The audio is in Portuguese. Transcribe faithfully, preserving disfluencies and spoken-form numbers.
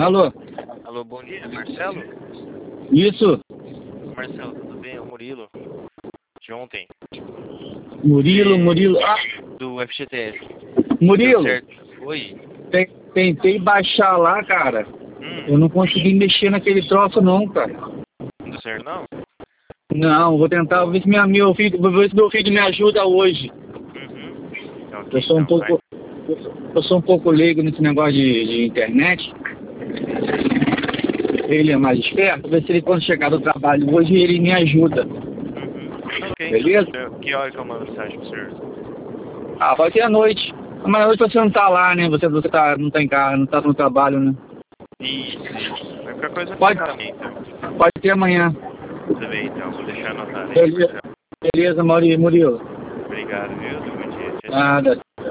Alô? Alô, bom dia, Marcelo? Isso? Marcelo, tudo bem? É o Murilo. De ontem. Murilo, E... Murilo. Ah, Do F G T S. Murilo, Deu certo? Oi? te- tentei baixar lá, cara. Hum, Eu não consegui mexer naquele troço não, cara. não deu certo não? Não, vou tentar ver se minha, meu filho, vou ver se meu filho me ajuda hoje. Uhum. Eu Ok, sou um então, vai. pouco, eu sou um pouco leigo nesse negócio de, de internet. Ele é mais esperto. Vou ver se ele, quando chegar do trabalho hoje, ele me ajuda. Uhum. Ok. Beleza? Que hora que eu mando mensagem pro senhor? Ah, pode ser à noite. Mas à noite você não tá lá, né? Você, você tá, não tá em casa, não tá no trabalho, né? Isso, isso. Mas qualquer coisa Pode, fica pra mim, então. pode ser amanhã. Tudo bem, então. Vou deixar anotado aí, Beleza, Marcelo. beleza, Maurício, Murilo. Obrigado, viu? Bom dia. Tchau, tchau. Nada.